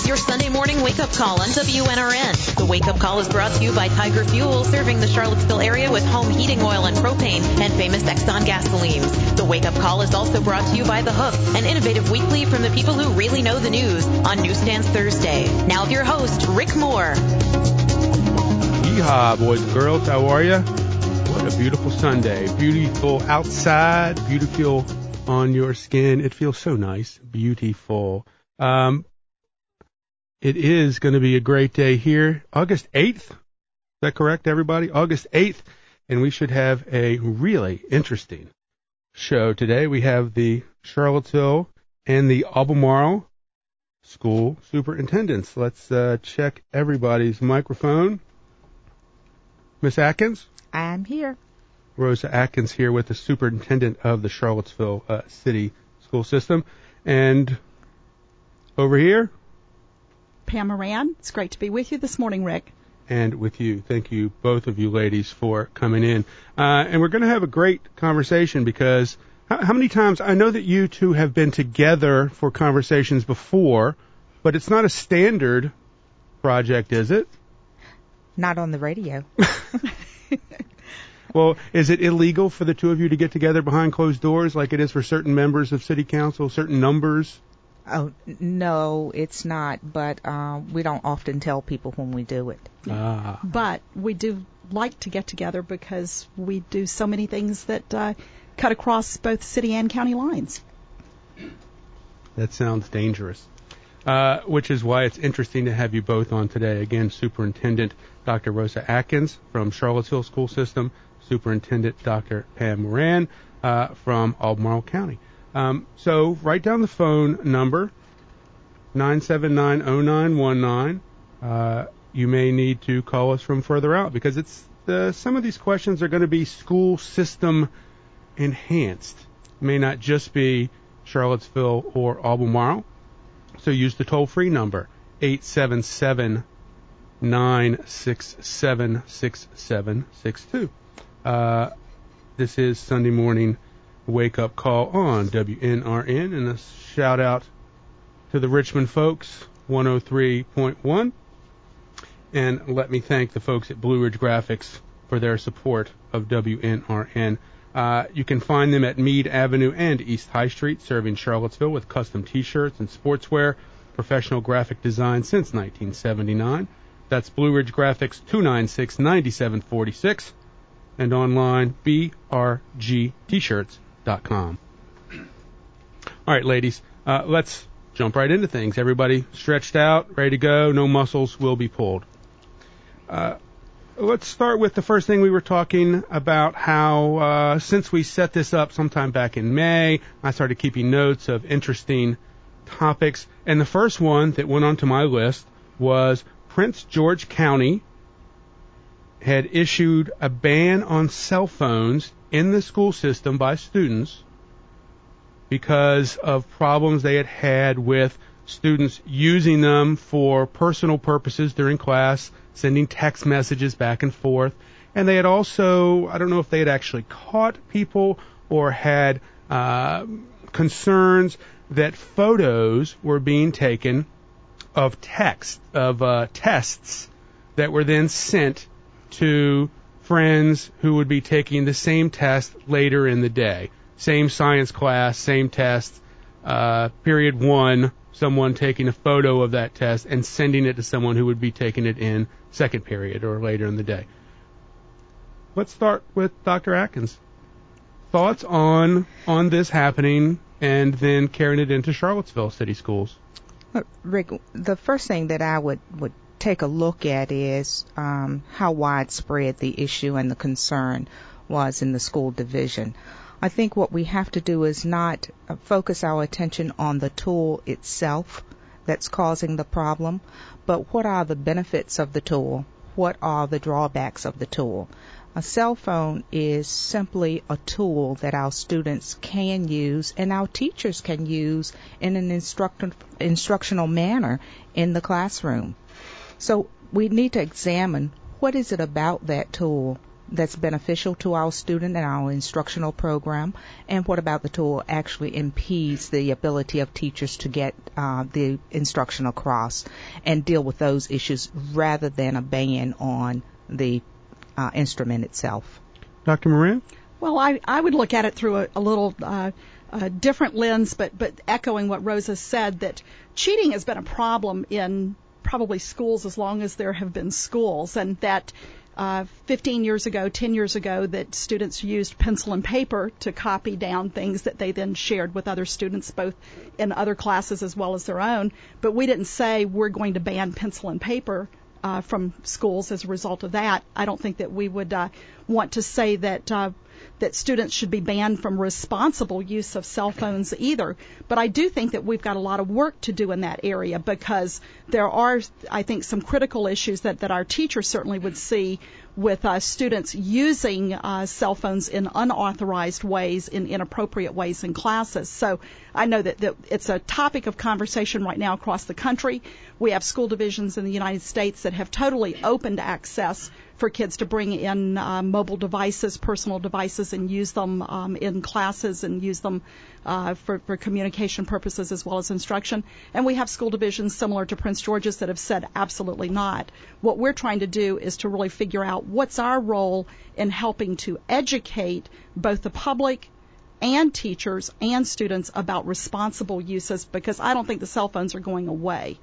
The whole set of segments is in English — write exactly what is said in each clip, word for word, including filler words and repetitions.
is your Sunday morning wake-up call on W N R N. The wake-up call is brought to you by Tiger Fuel, serving the Charlottesville area with home heating oil and propane and famous Exxon gasolines. The wake-up call is also brought to you by The Hook, an innovative weekly from the people who really know the news on Newsstands Thursday. Now with your host, Rick Moore. Yeehaw, boys and girls. How are you? What a beautiful Sunday. Beautiful outside, beautiful on your skin. It feels so nice. Beautiful. Um, it is going to be a great day here. August eighth. Is that correct, everybody? August eighth. And we should have a really interesting show today. We have the Charlottesville and the Albemarle School Superintendents. Let's uh, check everybody's microphone. Miss Atkins? I'm here. Rosa Atkins here with the superintendent of the Charlottesville uh, City School System. And over here? Pam Moran. It's great to be with you this morning, Rick. And with you. Thank you, both of you ladies, for coming in. Uh, and we're going to have a great conversation because how, how many times, I know that you two have been together for conversations before, but it's not a standard project, is it? Not on the radio. Well, is it illegal for the two of you to get together behind closed doors like it is for certain members of city council, certain numbers? Oh, no, it's not, but uh, we don't often tell people when we do it. Ah. But we do like to get together because we do so many things that uh, cut across both city and county lines. That sounds dangerous, uh, which is why it's interesting to have you both on today. Again, Superintendent Doctor Rosa Atkins from Charlottesville School System, Superintendent Doctor Pam Moran uh, from Albemarle County. Um, so write down the phone number, nine seven nine, zero nine one nine. Uh, you may need to call us from further out because it's uh, some of these questions are going to be school system enhanced. It may not just be Charlottesville or Albemarle. So use the toll-free number, eight seven seven, nine six seven, six seven six two. Uh, this is Sunday morning wake-up call on W N R N, and a shout-out to the Richmond folks, one oh three point one. And let me thank the folks at Blue Ridge Graphics for their support of W N R N. Uh, you can find them at Meade Avenue and East High Street, serving Charlottesville with custom T-shirts and sportswear, professional graphic design since nineteen seventy-nine. That's Blue Ridge Graphics, two nine six, nine seven four six. And online, b r g t shirts dot com. All right, ladies, uh, let's jump right into things. Everybody stretched out, ready to go, no muscles will be pulled. Uh, let's start with the first thing we were talking about, how uh, since we set this up sometime back in May, I started keeping notes of interesting topics. And the first one that went onto my list was Prince George County had issued a ban on cell phones in the school system by students because of problems they had had with students using them for personal purposes during class, sending text messages back and forth. And they had also, I don't know if they had actually caught people or had uh, concerns that photos were being taken of text, of uh, tests that were then sent to friends who would be taking the same test later in the day. Same science class, same test, uh, period one, someone taking a photo of that test and sending it to someone who would be taking it in second period or later in the day. Let's start with Doctor Atkins. Thoughts on on this happening and then carrying it into Charlottesville City Schools? Rick, the first thing that I would, would take a look at is um, how widespread the issue and the concern was in the school division. I think what we have to do is not focus our attention on the tool itself that's causing the problem, but what are the benefits of the tool? What are the drawbacks of the tool? A cell phone is simply a tool that our students can use and our teachers can use in an instruct- instructional manner in the classroom. So we need to examine what is it about that tool that's beneficial to our student and our instructional program, and what about the tool actually impedes the ability of teachers to get uh, the instruction across and deal with those issues rather than a ban on the uh, instrument itself. Doctor Moran? Well, I, I would look at it through a, a little uh, a different lens, but, but echoing what Rosa said, that cheating has been a problem in probably schools as long as there have been schools, and that uh, fifteen years ago, ten years ago, that students used pencil and paper to copy down things that they then shared with other students, both in other classes as well as their own. But we didn't say we're going to ban pencil and paper uh, from schools as a result of that. I don't think that we would uh, want to say that uh, that students should be banned from responsible use of cell phones either. But I do think that we've got a lot of work to do in that area, because there are, I think, some critical issues that, that our teachers certainly would see with uh, students using uh, cell phones in unauthorized ways, in inappropriate ways in classes. So I know that, that it's a topic of conversation right now across the country. We have school divisions in the United States that have totally opened access for kids to bring in uh, mobile devices, personal devices, and use them um, in classes and use them uh, for, for communication purposes as well as instruction. And we have school divisions similar to Prince George's that have said absolutely not. What we're trying to do is to really figure out what's our role in helping to educate both the public and teachers and students about responsible uses, because I don't think the cell phones are going away.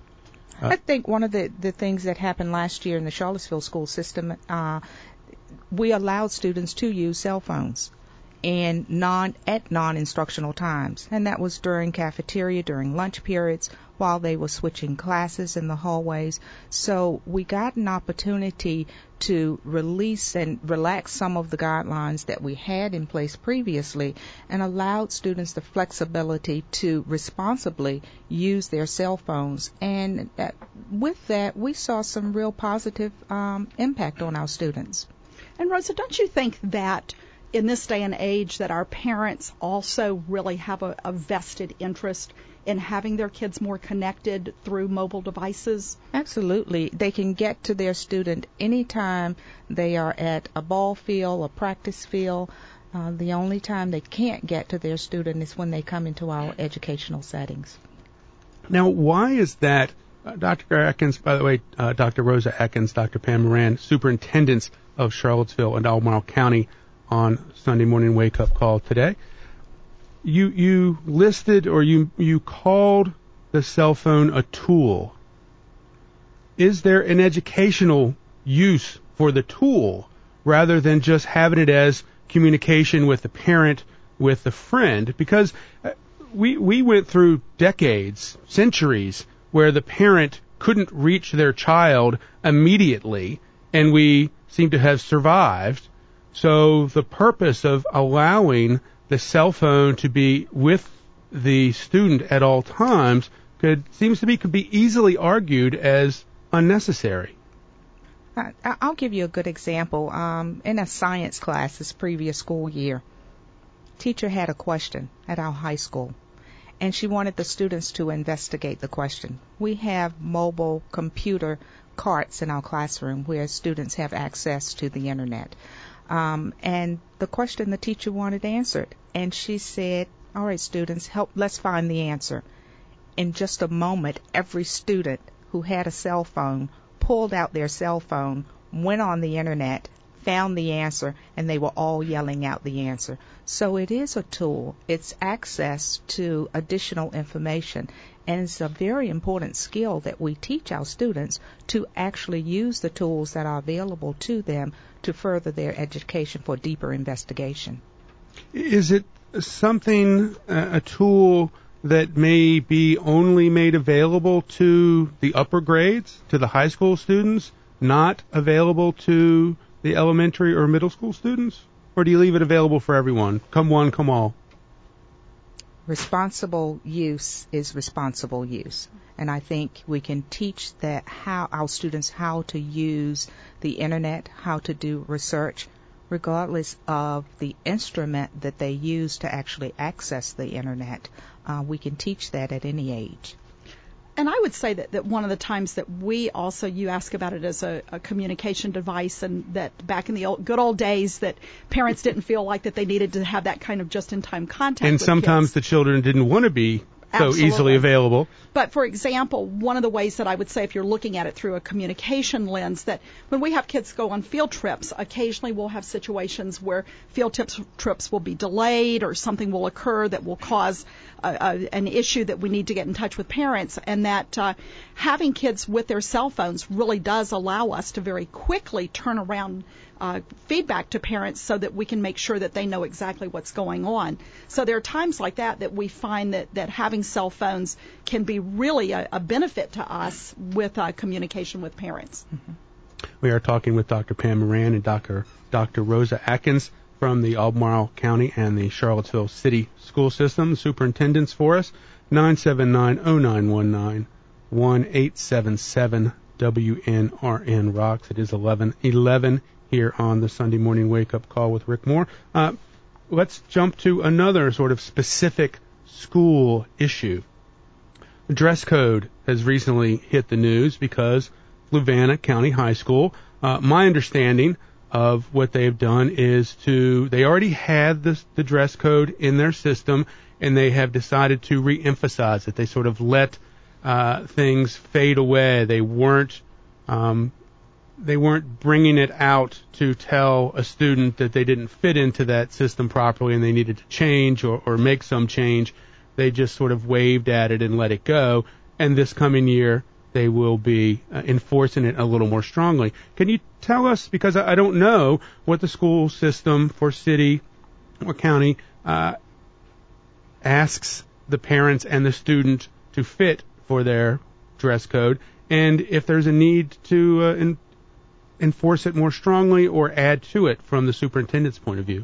I think one of the, the things that happened last year in the Charlottesville school system, uh, we allowed students to use cell phones and non at non-instructional times, and that was during cafeteria, during lunch periods, while they were switching classes in the hallways. So we got an opportunity to release and relax some of the guidelines that we had in place previously, and allowed students the flexibility to responsibly use their cell phones. And that, with that, we saw some real positive um, impact on our students. And Rosa, don't you think that in this day and age that our parents also really have a, a vested interest in having their kids more connected through mobile devices? Absolutely. They can get to their student anytime they are at a ball field, a practice field. Uh, the only time they can't get to their student is when they come into our educational settings. Now, why is that? Uh, Doctor Atkins, by the way, uh, Doctor Rosa Atkins, Doctor Pam Moran, superintendents of Charlottesville and Albemarle County, on Sunday Morning Wake Up Call today. You you listed, or you you called the cell phone a tool. Is there an educational use for the tool rather than just having it as communication with the parent, with the friend? Because we we went through decades, centuries, where the parent couldn't reach their child immediately, and we seem to have survived. So the purpose of allowing the cell phone to be with the student at all times could seems to be could be easily argued as unnecessary. I, I'll give you a good example. Um, in a science class this previous school year, teacher had a question at our high school, and she wanted the students to investigate the question. We have mobile computer carts in our classroom where students have access to the internet. Um, and the question the teacher wanted answered. And she said, all right, students, help, let's find the answer. In just a moment, every student who had a cell phone pulled out their cell phone, went on the internet, found the answer, and they were all yelling out the answer. So it is a tool. It's access to additional information. And it's a very important skill that we teach our students to actually use the tools that are available to them to further their education for deeper investigation. Is it something, uh, a tool that may be only made available to the upper grades, to the high school students, not available to the elementary or middle school students? Or do you leave it available for everyone? Come one, come all. Responsible use is responsible use. And I think we can teach that how our students how to use the internet, how to do research, regardless of the instrument that they use to actually access the internet. Uh, we can teach that at any age. and I would say that, that one of the times that we also, you ask about it as a, a communication device, and that back in the old, good old days that parents didn't feel like that they needed to have that kind of just-in-time contact And with sometimes kids. the children didn't want to be so Absolutely. easily available. But, for example, one of the ways that I would say, if you're looking at it through a communication lens, that when we have kids go on field trips, occasionally we'll have situations where field trips, trips will be delayed, or something will occur that will cause a, a, an issue that we need to get in touch with parents, and that uh, having kids with their cell phones really does allow us to very quickly turn around Uh, feedback to parents so that we can make sure that they know exactly what's going on. So there are times like that that we find that, that having cell phones can be really a, a benefit to us with uh, communication with parents. Mm-hmm. We are talking with Doctor Pam Moran and Doctor Doctor Rosa Atkins from the Albemarle County and the Charlottesville City School System. Superintendents for us, nine seven nine, oh nine one nine, one eight seven seven W N R N rocks. It is eleven eleven here on the Sunday Morning Wake Up Call with Rick Moore. Uh, let's jump to another sort of specific school issue. Dress code has recently hit the news because Fluvanna County High School, uh, my understanding of what they've done is to, they already had this, the dress code in their system, and they have decided to re-emphasize it. They sort of let uh, things fade away. They weren't um, they weren't bringing it out to tell a student that they didn't fit into that system properly and they needed to change or, or make some change. They just sort of waved at it and let it go. And this coming year, they will be uh, enforcing it a little more strongly. Can you tell us, because I, I don't know what the school system for city or county uh, asks the parents and the student to fit for their dress code, and if there's a need to uh, in, enforce it more strongly or add to it from the superintendent's point of view?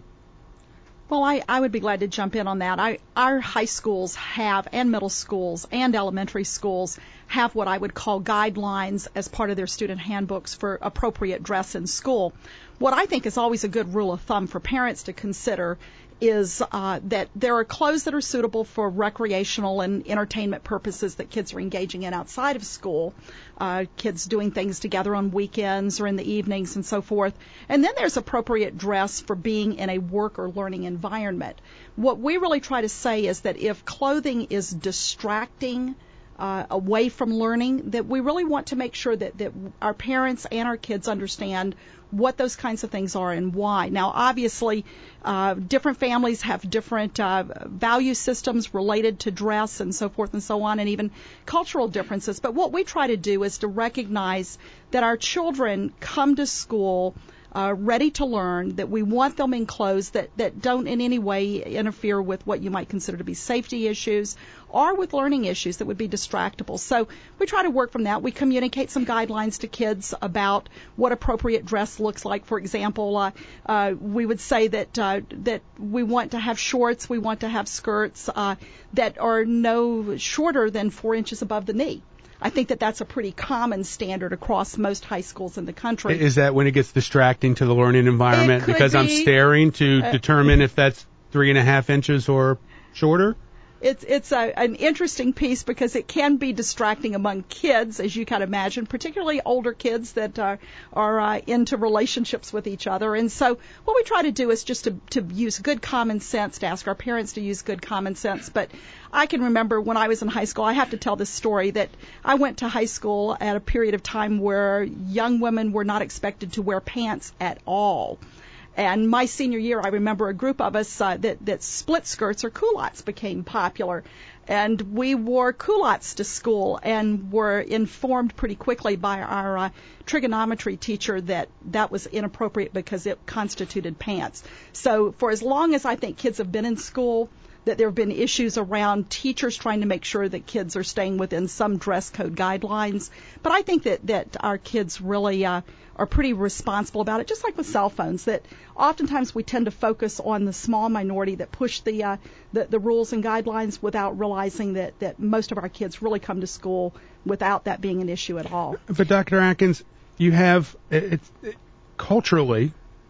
Well, I, I would be glad to jump in on that. I, our high schools have, and middle schools and elementary schools have what I would call guidelines as part of their student handbooks for appropriate dress in school. What I think is always a good rule of thumb for parents to consider is uh, that there are clothes that are suitable for recreational and entertainment purposes that kids are engaging in outside of school, uh, kids doing things together on weekends or in the evenings and so forth. And then there's appropriate dress for being in a work or learning environment. What we really try to say is that if clothing is distracting Uh, away from learning, that we really want to make sure that, that our parents and our kids understand what those kinds of things are and why. Now, obviously, uh, different families have different uh, value systems related to dress and so forth and so on, and even cultural differences. But what we try to do is to recognize that our children come to school Uh, ready to learn, that we want them in clothes that, that don't in any way interfere with what you might consider to be safety issues or with learning issues that would be distractible. So we try to work from that. We communicate some guidelines to kids about what appropriate dress looks like. For example, uh, uh, we would say that uh, that we want to have shorts, we want to have skirts uh, that are no shorter than four inches above the knee. I think that that's a pretty common standard across most high schools in the country. Is that when it gets distracting to the learning environment? It could because be. I'm staring to Uh, determine if that's three and a half inches or shorter? It's it's a, an interesting piece because it can be distracting among kids, as you can imagine, particularly older kids that are, are uh, into relationships with each other. And so what we try to do is just to, to use good common sense, to ask our parents to use good common sense. But I can remember when I was in high school, I have to tell this story, that I went to high school at a period of time where young women were not expected to wear pants at all. And my senior year, I remember a group of us uh, that, that split skirts or culottes became popular. And we wore culottes to school and were informed pretty quickly by our uh, trigonometry teacher that that was inappropriate because it constituted pants. So for as long as I think kids have been in school, that there have been issues around teachers trying to make sure that kids are staying within some dress code guidelines. But I think that, that our kids really uh, are pretty responsible about it, just like with cell phones, that oftentimes we tend to focus on the small minority that push the uh, the, the rules and guidelines without realizing that, that most of our kids really come to school without that being an issue at all. But Doctor Atkins, you have, it, it, culturally,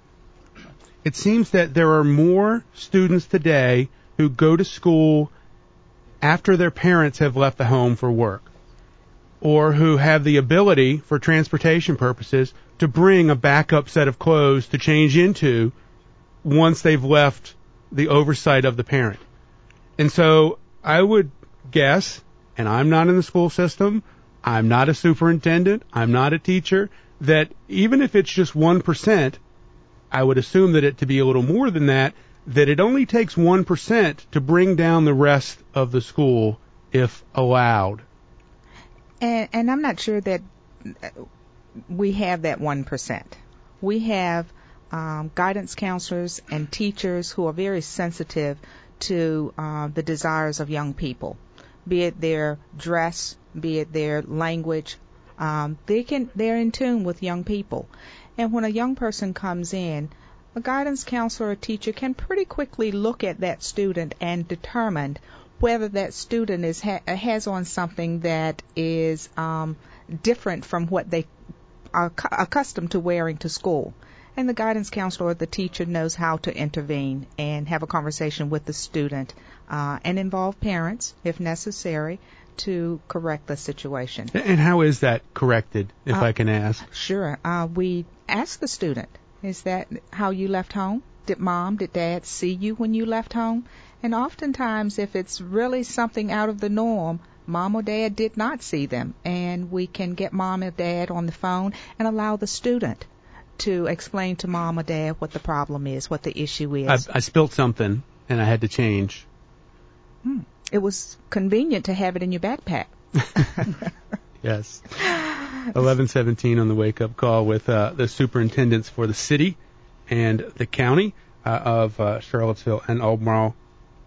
it seems that there are more students today who go to school after their parents have left the home for work. or who have the ability for transportation purposes to bring a backup set of clothes to change into once they've left the oversight of the parent. And so I would guess, and I'm not in the school system, I'm not a superintendent, I'm not a teacher, that even if it's just one percent, I would assume that it to be a little more than that, that it only takes one percent to bring down the rest of the school if allowed. And, and I'm not sure that we have that one percent. We have um, guidance counselors and teachers who are very sensitive to uh, the desires of young people, be it their dress, be it their language. Um, they can, they're in tune with young people. And when a young person comes in, a guidance counselor or teacher can pretty quickly look at that student and determine whether that student is ha- has on something that is um, different from what they are cu- accustomed to wearing to school. And the guidance counselor or the teacher knows how to intervene and have a conversation with the student uh, and involve parents, if necessary, to correct the situation. And how is that corrected, if uh, I can ask? Sure. Uh, we ask the student, is that how you left home? Did mom, did dad see you when you left home? And oftentimes, if it's really something out of the norm, mom or dad did not see them. And we can get mom or dad on the phone and allow the student to explain to mom or dad what the problem is, what the issue is. I, I spilled something, and I had to change. Hmm. It was convenient to have it in your backpack. Yes. eleven seventeen on the wake-up call with uh, the superintendents for the city and the county uh, of uh, Charlottesville and Albemarle.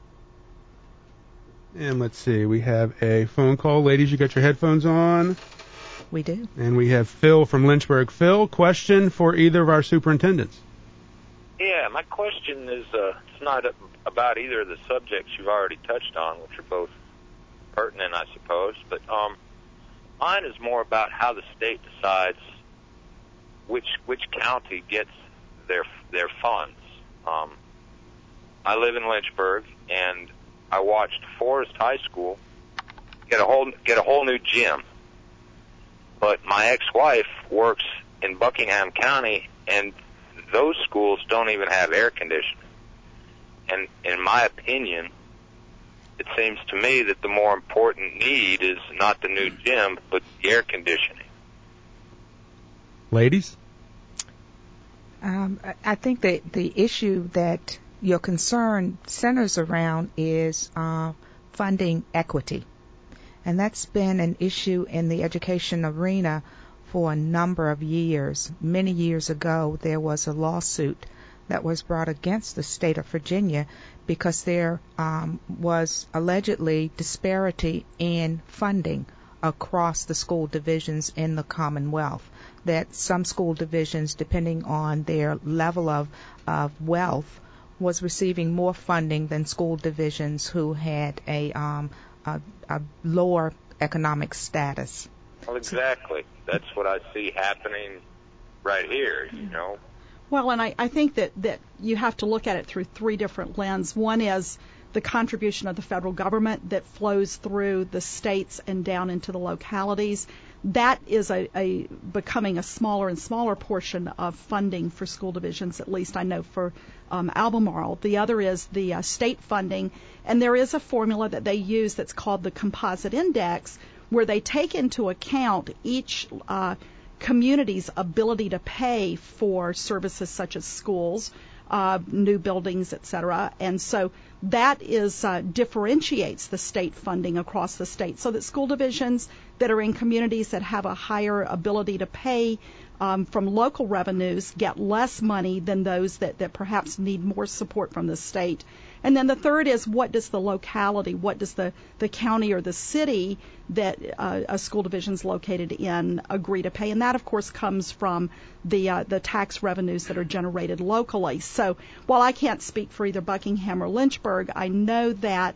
And let's see, we have a phone call. Ladies, you got your headphones on? We do. And we have Phil from Lynchburg. Phil, question for either of our superintendents. Yeah, my question is, uh, it's not about either of the subjects you've already touched on, which are both pertinent, I suppose, but um, mine is more about how the state decides which which county gets their their funds. Um, I live in Lynchburg, and I watched Forest High School get a whole get a whole new gym. But my ex-wife works in Buckingham County, and those schools don't even have air conditioning. And in my opinion, it seems to me that the more important need is not the new gym, but the air conditioning. Ladies? Um, I think that the issue that your concern centers around is uh, funding equity. And that's been an issue in the education arena for a number of years. Many years ago, there was a lawsuit that was brought against the state of Virginia because there um, was allegedly disparity in funding across the school divisions in the Commonwealth, that some school divisions, depending on their level of, of wealth, was receiving more funding than school divisions who had a, um, a, a lower economic status. Well, exactly. That's what I see happening right here, you know. Well, and I, I think that, that you have to look at it through three different lenses. One is the contribution of the federal government that flows through the states and down into the localities. That is a, a becoming a smaller and smaller portion of funding for school divisions, at least I know for um, Albemarle. The other is the uh, state funding, and there is a formula that they use that's called the composite index, where they take into account each uh, community's ability to pay for services such as schools, uh, new buildings, et cetera. And so that is uh, differentiates the state funding across the state, so that school divisions that are in communities that have a higher ability to pay um, from local revenues get less money than those that, that perhaps need more support from the state. And then the third is, what does the locality, what does the, the county or the city that uh, a school division is located in agree to pay? And that, of course, comes from the uh, the tax revenues that are generated locally. So while I can't speak for either Buckingham or Lynchburg, I know that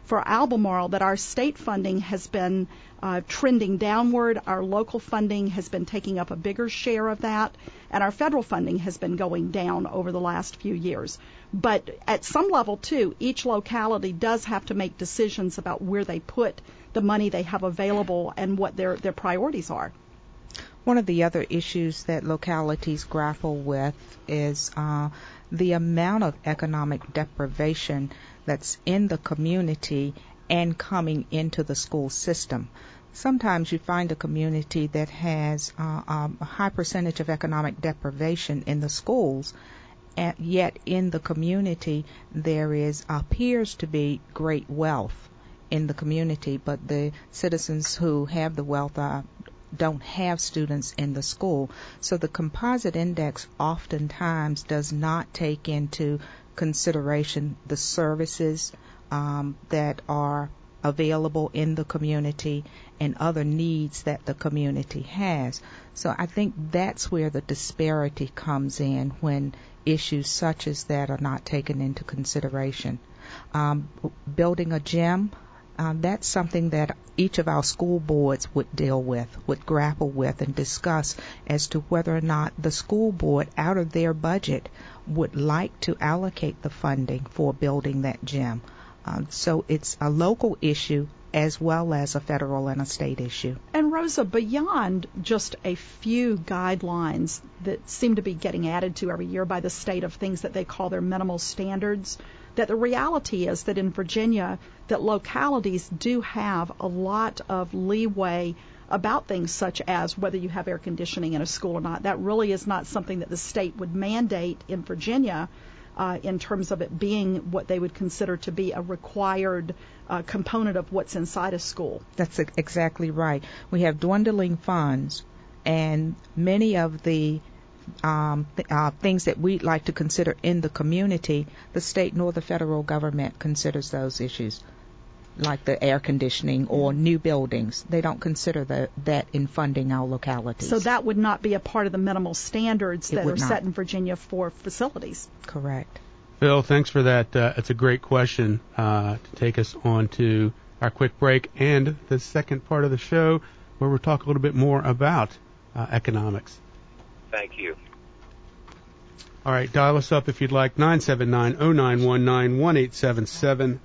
for Albemarle that our state funding has been uh, trending downward. Our local funding has been taking up a bigger share of that, and our federal funding has been going down over the last few years. But at some level, too, each locality does have to make decisions about where they put the money they have available and what their, their priorities are. One of the other issues that localities grapple with is uh, the amount of economic deprivation that's in the community and coming into the school system. Sometimes you find a community that has uh, um, a high percentage of economic deprivation in the schools, and yet in the community there is appears to be great wealth in the community, but the citizens who have the wealth are don't have students in the school. So the composite index oftentimes does not take into consideration the services um, that are available in the community and other needs that the community has. So I think that's where the disparity comes in when issues such as that are not taken into consideration. Um, building a gym, Um, that's something that each of our school boards would deal with, would grapple with and discuss as to whether or not the school board, out of their budget, would like to allocate the funding for building that gym. Um, so it's a local issue as well as a federal and a state issue. And Rosa, beyond just a few guidelines that seem to be getting added to every year by the state of things that they call their minimal standards, that the reality is that in Virginia, that localities do have a lot of leeway about things such as whether you have air conditioning in a school or not. That really is not something that the state would mandate in Virginia uh, in terms of it being what they would consider to be a required uh, component of what's inside a school. That's exactly right. We have dwindling funds, and many of the Um, th- uh, things that we'd like to consider in the community, the state nor the federal government considers those issues, like the air conditioning or new buildings. They don't consider the, that in funding our localities. So that would not be a part of the minimal standards It that would are not. set in Virginia for facilities. Correct. Phil, thanks for that. Uh, it's a great question uh, to take us on to our quick break and the second part of the show where we'll talk a little bit more about uh, economics. Thank you. All right, dial us up if you'd like, nine seven nine, oh nine one nine, one eight seven seven.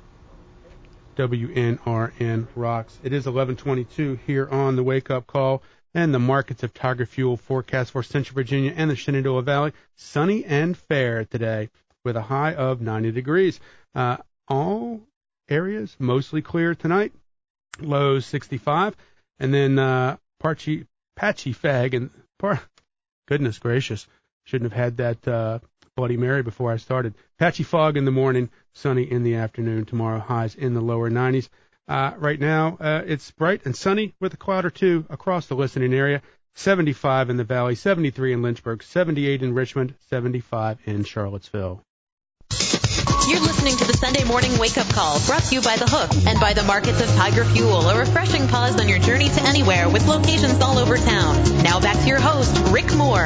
W N R N rocks. It is eleven twenty-two here on the Wake Up Call, and the markets of Tiger Fuel forecast for Central Virginia and the Shenandoah Valley. Sunny and fair today with a high of ninety degrees. Uh, all areas mostly clear tonight, lows sixty-five. And then uh, Parchy, Patchy Fag and Par- goodness gracious, shouldn't have had that uh, Bloody Mary before I started. Patchy fog in the morning, sunny in the afternoon. Tomorrow highs in the lower nineties. Uh, right now uh, it's bright and sunny with a cloud or two across the listening area. seventy-five in the Valley, seventy-three in Lynchburg, seventy-eight in Richmond, seventy-five in Charlottesville. You're listening to the Sunday Morning Wake Up Call, brought to you by The Hook and by the markets of Tiger Fuel, a refreshing pause on your journey to anywhere with locations all over town. Now back to your host, Rick Moore.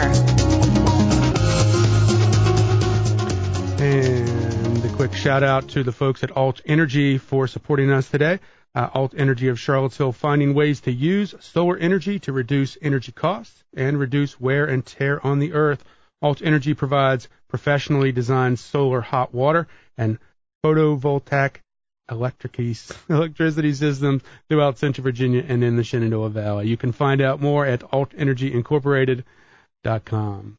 And a quick shout out to the folks at Alt Energy for supporting us today. Uh, Alt Energy of Charlottesville, finding ways to use solar energy to reduce energy costs and reduce wear and tear on the earth. Alt Energy provides professionally designed solar hot water and photovoltaic electricity systems throughout Central Virginia and in the Shenandoah Valley. You can find out more at alt energy incorporated dot com.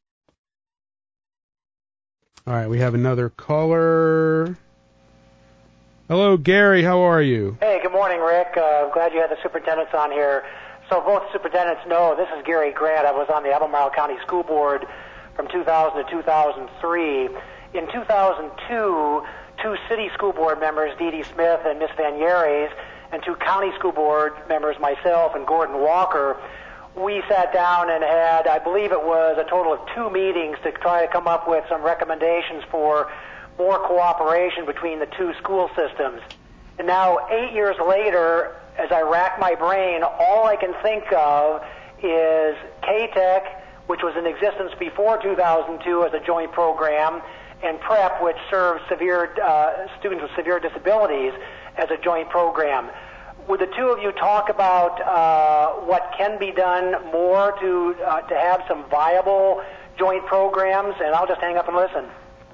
All right, we have another caller. Hello, Gary. How are you? Hey, good morning, Rick. Uh, glad you had the superintendents on here. So both superintendents know this is Gary Grant. I was on the Albemarle County School Board from two thousand to two thousand three. In two thousand two, two city school board members, Dee Dee Smith and Miss Van Yeres, and two county school board members, myself and Gordon Walker, we sat down and had, I believe it was a total of two meetings to try to come up with some recommendations for more cooperation between the two school systems. And now, eight years later, as I rack my brain, all I can think of is K-TEC, which was in existence before two thousand two as a joint program, and PrEP, which serves severe uh, students with severe disabilities. as a joint program. Would the two of you talk about uh, what can be done more to uh, to have some viable joint programs? And I'll just hang up and listen.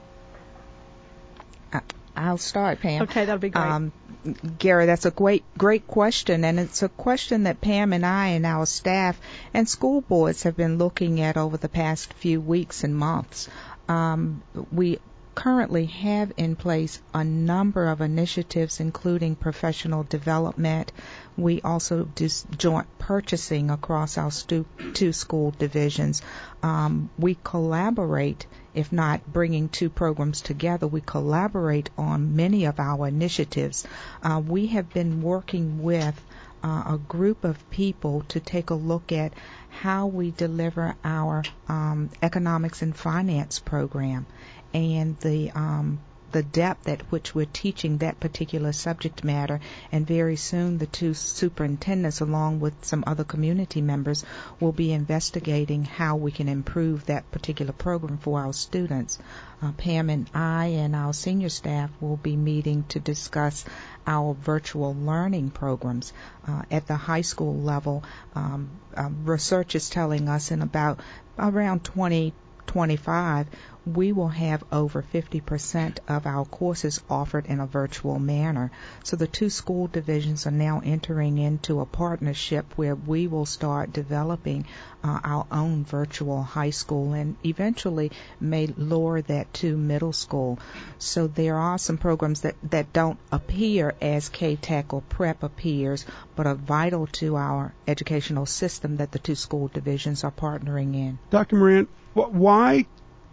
I'll start, Pam. Okay, that'll be great. Um, Gary, that's a great, great question, and it's a question that Pam and I and our staff and school boards have been looking at over the past few weeks and months. Um, we currently have in place a number of initiatives, including professional development. We also do joint purchasing across our stu- two school divisions. Um, we collaborate, if not bringing two programs together, we collaborate on many of our initiatives. Uh, we have been working with uh, a group of people to take a look at how we deliver our um, economics and finance program and the um, the depth at which we're teaching that particular subject matter. And very soon the two superintendents, along with some other community members, will be investigating how we can improve that particular program for our students. Uh, Pam and I and our senior staff will be meeting to discuss our virtual learning programs. Uh, at the high school level, um, uh, research is telling us in about around twenty twenty-five, we will have over fifty percent of our courses offered in a virtual manner. So the two school divisions are now entering into a partnership where we will start developing uh, our own virtual high school and eventually may lower that to middle school. So there are some programs that, that don't appear as K-TEC or PrEP appears, but are vital to our educational system that the two school divisions are partnering in. Doctor Moran, why,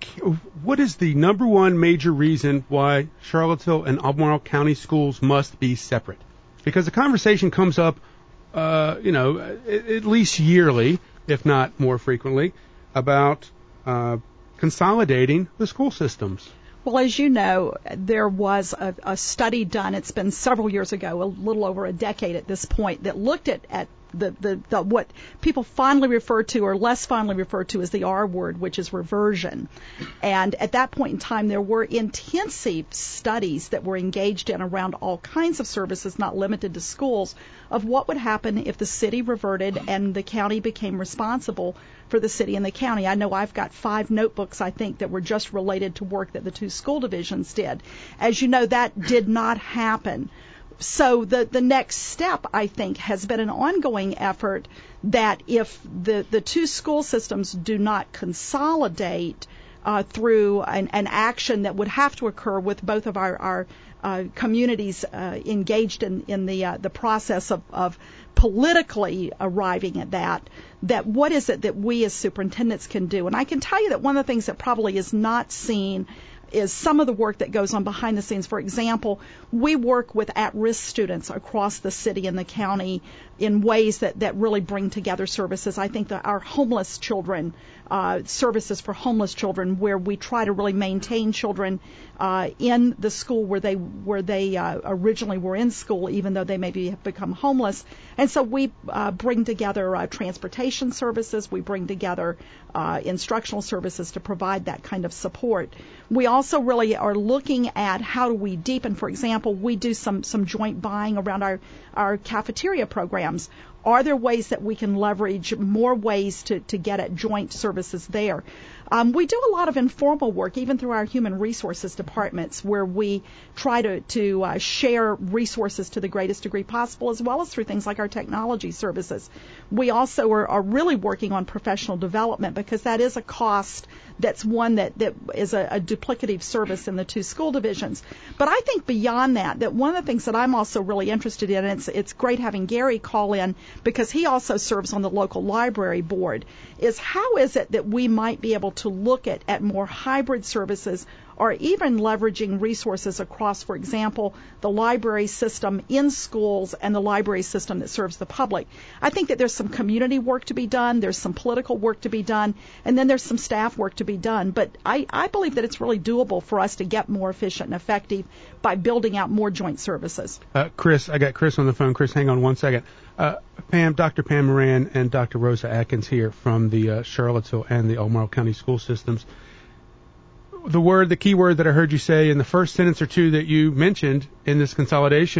what is the number one major reason why Charlottesville and Albemarle County schools must be separate? Because the conversation comes up, uh, you know, at least yearly, if not more frequently, about uh, consolidating the school systems. Well, as you know, there was a, a study done, it's been several years ago, a little over a decade at this point, that looked at, at the, the, the what people fondly refer to or less fondly refer to as the R word, which is reversion. And at that point in time, there were intensive studies that were engaged in around all kinds of services, not limited to schools, of what would happen if the city reverted and the county became responsible for the city and the county. I know I've got five notebooks, I think, that were just related to work that the two school divisions did. As you know, that did not happen. So the, the next step, I think, has been an ongoing effort that if the, the two school systems do not consolidate uh, through an, an action that would have to occur with both of our, our uh, communities uh, engaged in, in the uh, the process of, of politically arriving at that, that what is it that we as superintendents can do? And I can tell you that one of the things that probably is not seen is some of the work that goes on behind the scenes. For example, we work with at-risk students across the city and the county in ways that, that really bring together services. I think that our homeless children, uh, services for homeless children, where we try to really maintain children uh, in the school where they where they uh, originally were in school, even though they maybe have become homeless. And so we uh, bring together uh, transportation services. We bring together uh, instructional services to provide that kind of support. We also really are looking at how do we deepen. For example, we do some some joint buying around our our cafeteria programs. Are there ways that we can leverage more ways to, to get at joint services there? Um, we do a lot of informal work, even through our human resources departments, where we try to, to uh, share resources to the greatest degree possible, as well as through things like our technology services. We also are, are really working on professional development, because that is a cost that's one that, that is a, a duplicative service in the two school divisions. But I think beyond that, that one of the things that I'm also really interested in, and it's, it's great having Gary call in because he also serves on the local library board, is how is it that we might be able to look at, at more hybrid services, or even leveraging resources across, for example, the library system in schools and the library system that serves the public. I think that there's some community work to be done, there's some political work to be done, and then there's some staff work to be done. But I, I believe that it's really doable for us to get more efficient and effective by building out more joint services. Uh, Chris, I got Chris on the phone. Chris, hang on one second. Uh, Pam, Doctor Pam Moran and Doctor Rosa Atkins here from the uh, Charlottesville and the Albemarle County school systems. The word, the key word that I heard you say in the first sentence or two that you mentioned in this consolidation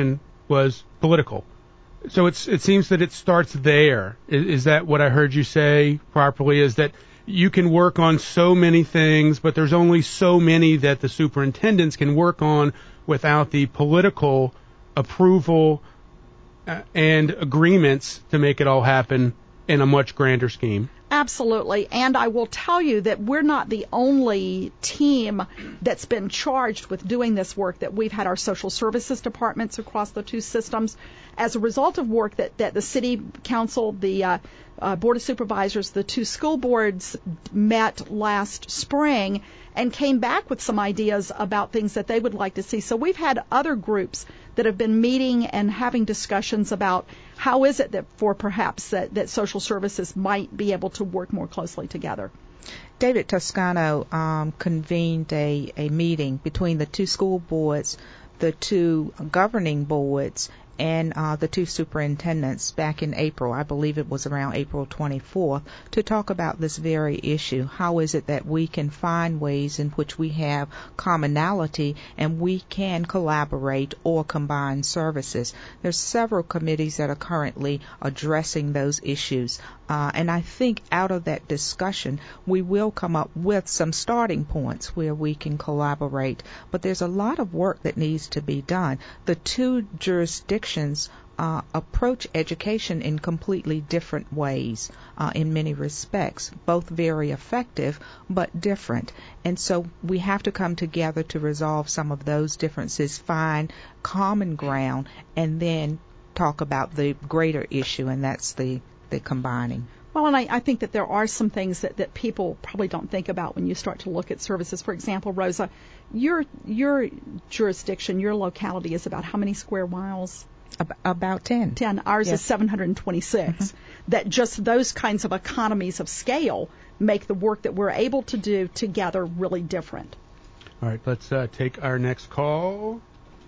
was political. So it's it seems that it starts there. Is, is that what I heard you say properly? Is that you can work on so many things, but there's only so many that the superintendents can work on without the political approval uh, and agreements to make it all happen in a much grander scheme. Absolutely. And I will tell you that we're not the only team that's been charged with doing this work, that we've had our social services departments across the two systems. As a result of work that, that the city council, the uh, uh, board of supervisors, the two school boards met last spring and came back with some ideas about things that they would like to see. So we've had other groups that have been meeting and having discussions about how is it that for perhaps that, that social services might be able to work more closely together. David Toscano um, convened a, a meeting between the two school boards, the two governing boards, and uh, the two superintendents back in April. I believe it was around April twenty-fourth, to talk about this very issue. How is it that we can find ways in which we have commonality and we can collaborate or combine services? There's several committees that are currently addressing those issues. Uh, and I think out of that discussion, we will come up with some starting points where we can collaborate. But there's a lot of work that needs to be done. The two jurisdictions uh, approach education in completely different ways uh, in many respects, both very effective but different. And so we have to come together to resolve some of those differences, find common ground, and then talk about the greater issue, and that's the the combining. Well, and I, I think that there are some things that, that people probably don't think about when you start to look at services. For example, Rosa, your your jurisdiction, your locality is about how many square miles? Ab- about ten. ten. Ours yes. is seven hundred twenty-six. Mm-hmm. That just those kinds of economies of scale make the work that we're able to do together really different. All right, let's uh, take our next call.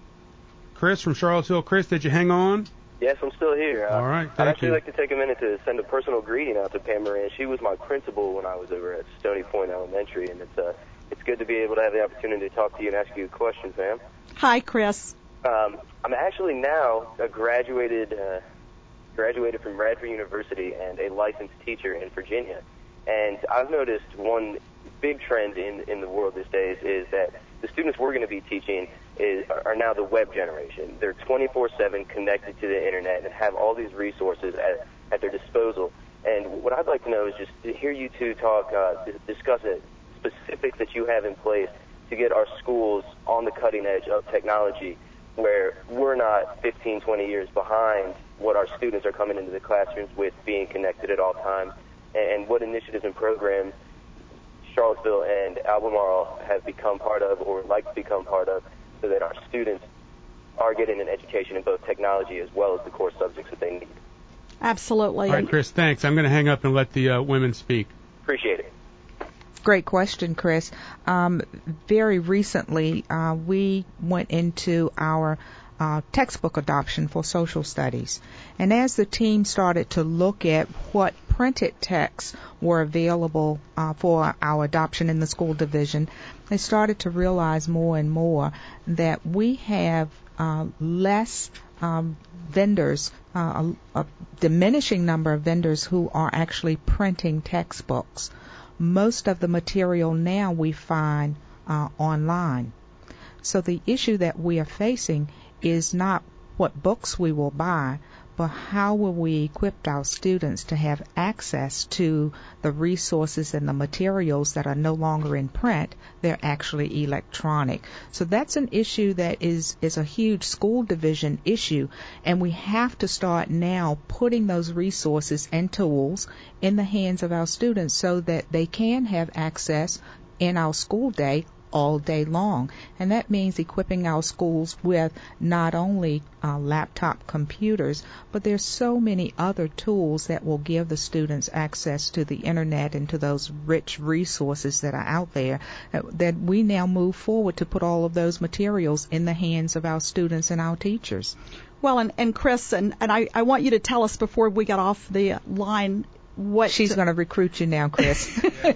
Chris from Charlottesville. Chris, did you hang on? Yes, I'm still here. All right, thank I'd actually you. like to take a minute to send a personal greeting out to Pam Moran. She was my principal when I was over at Stony Point Elementary, and it's uh, it's good to be able to have the opportunity to talk to you and ask you questions, ma'am. Hi, Chris. Um, I'm actually now a graduated uh, graduated from Radford University and a licensed teacher in Virginia. And I've noticed one big trend in, in the world these days is that the students we're going to be teaching is, are now the web generation. They're twenty-four seven connected to the internet and have all these resources at, at their disposal. And what I'd like to know is just to hear you two talk, uh, discuss it, specifics that you have in place to get our schools on the cutting edge of technology, where we're not fifteen, twenty years behind what our students are coming into the classrooms with, being connected at all times, and what initiatives and programs Charlottesville and Albemarle have become part of or would like to become part of, so that our students are getting an education in both technology as well as the core subjects that they need. Absolutely. All right, Chris, thanks. I'm going to hang up and let the uh, women speak. Appreciate it. Great question, Chris. Um, very recently, uh, we went into our uh, textbook adoption for social studies. And as the team started to look at what printed texts were available uh, for our adoption in the school division, they started to realize more and more that we have uh, less um, vendors, uh, a, a diminishing number of vendors who are actually printing textbooks. Most of the material now we find uh, online. So the issue that we are facing is not what books we will buy, but how will we equip our students to have access to the resources and the materials that are no longer in print, they're actually electronic. So that's an issue that is, is a huge school division issue, and we have to start now putting those resources and tools in the hands of our students so that they can have access in our school day all day long. And that means equipping our schools with not only uh, laptop computers, but there's so many other tools that will give the students access to the internet and to those rich resources that are out there, uh, that we now move forward to put all of those materials in the hands of our students and our teachers. Well, and, and Chris, and, and I, I want you to tell us before we got off the line what... She's going to recruit you now, Chris.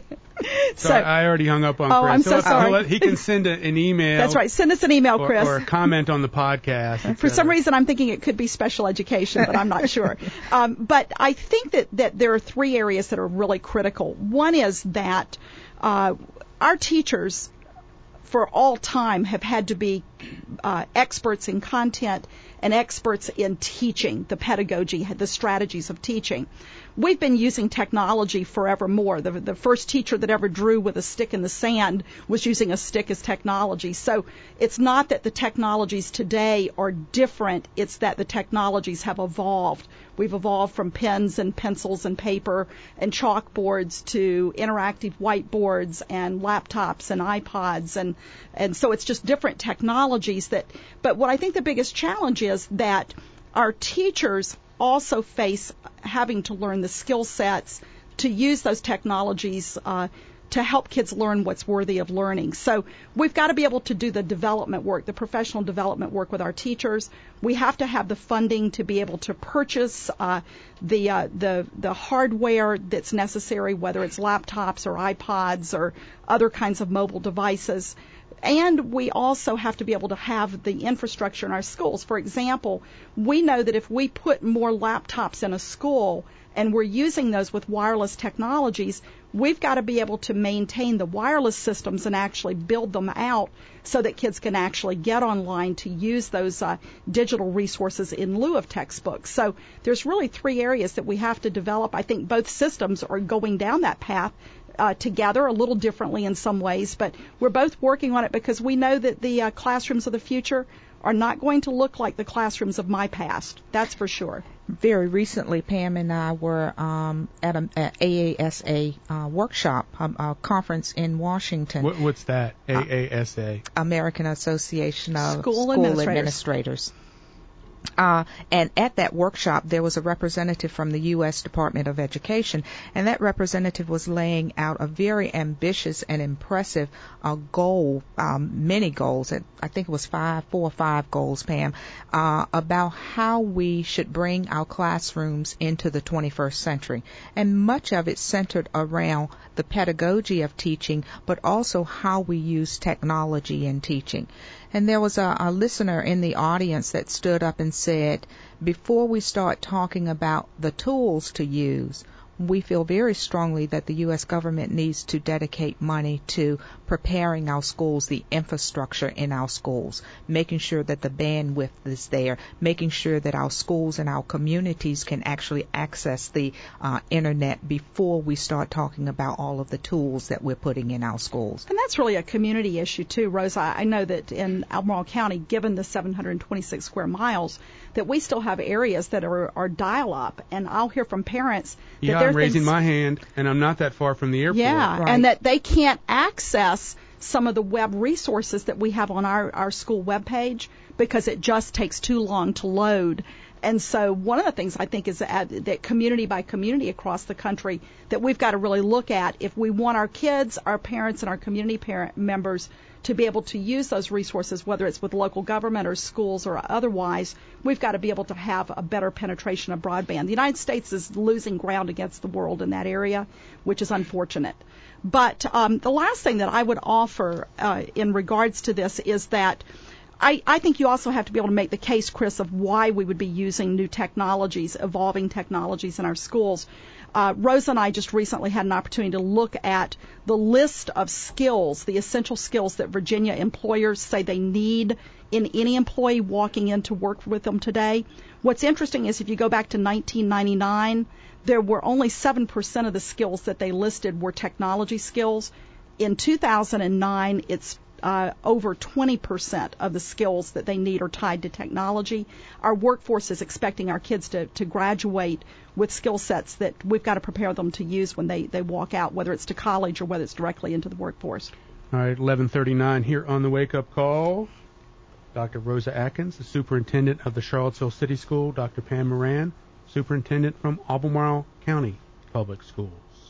So, So- I already hung up on Oh, Chris. I'm so He'll- sorry. he'll- He can send a, an email. That's right. Send us an email, Or, Chris. or comment on the podcast. et For some cetera. reason, I'm thinking it could be special education, but I'm not sure. Um, but I think that, that there are three areas that are really critical. One is that uh, our teachers, for all time, have had to be uh, experts in content and experts in teaching, the pedagogy, the strategies of teaching. We've been using technology forevermore. The, the first teacher that ever drew with a stick in the sand was using a stick as technology. So it's not that the technologies today are different, it's that the technologies have evolved. We've evolved from pens and pencils and paper and chalkboards to interactive whiteboards and laptops and iPods, and and so it's just different technologies that. But what I think the biggest challenge is that our teachers also face having to learn the skill sets to use those technologies uh, to help kids learn what's worthy of learning. So we've got to be able to do the development work, the professional development work with our teachers. We have to have the funding to be able to purchase uh, the uh, the the hardware that's necessary, whether it's laptops or iPods or other kinds of mobile devices. And we also have to be able to have the infrastructure in our schools. For example, we know that if we put more laptops in a school and we're using those with wireless technologies, we've got to be able to maintain the wireless systems and actually build them out so that kids can actually get online to use those uh, digital resources in lieu of textbooks. So there's really three areas that we have to develop. I think both systems are going down that path Uh, together, a little differently in some ways, but we're both working on it because we know that the uh, classrooms of the future are not going to look like the classrooms of my past. That's for sure. Very recently, Pam and I were um, at an A A S A uh, workshop, um, a conference in Washington. What, what's that? A A S A? American Association of School School Administrators. Administrators. Uh, and at that workshop, there was a representative from the U S Department of Education, and that representative was laying out a very ambitious and impressive uh, goal, um, many goals, I think it was five, four or five goals, Pam, uh, about how we should bring our classrooms into the twenty-first century. And much of it centered around the pedagogy of teaching, but also how we use technology in teaching. And there was a, a listener in the audience that stood up and said, before we start talking about the tools to use, we feel very strongly that the U S government needs to dedicate money to preparing our schools, the infrastructure in our schools, making sure that the bandwidth is there, making sure that our schools and our communities can actually access the uh, internet before we start talking about all of the tools that we're putting in our schools. And that's really a community issue too, Rosa. I know that in Albemarle County, given the seven hundred twenty-six square miles, that we still have areas that are, are dial-up, and I'll hear from parents that Yeah, there I'm are raising things, my hand, and I'm not that far from the airport. yeah, Right. and that they can't access some of the web resources that we have on our, our school webpage because it just takes too long to load. And so one of the things I think is that, that community by community across the country that we've got to really look at if we want our kids, our parents, and our community parent members to be able to use those resources, whether it's with local government or schools or otherwise, we've got to be able to have a better penetration of broadband. The United States is losing ground against the world in that area, which is unfortunate. But um, the last thing that I would offer uh, in regards to this is that I, I think you also have to be able to make the case, Chris, of why we would be using new technologies, evolving technologies in our schools. Uh, Rosa and I just recently had an opportunity to look at the list of skills, the essential skills that Virginia employers say they need in any employee walking in to work with them today. What's interesting is if you go back to nineteen ninety-nine, there were only seven percent of the skills that they listed were technology skills. In two thousand nine, it's Uh, over twenty percent of the skills that they need are tied to technology. Our workforce is expecting our kids to, to graduate with skill sets that we've got to prepare them to use when they, they walk out, whether it's to college or whether it's directly into the workforce. All right, eleven thirty-nine here on the Wake Up Call. Doctor Rosa Atkins, the superintendent of the Charlottesville City School. Doctor Pam Moran, superintendent from Albemarle County Public Schools.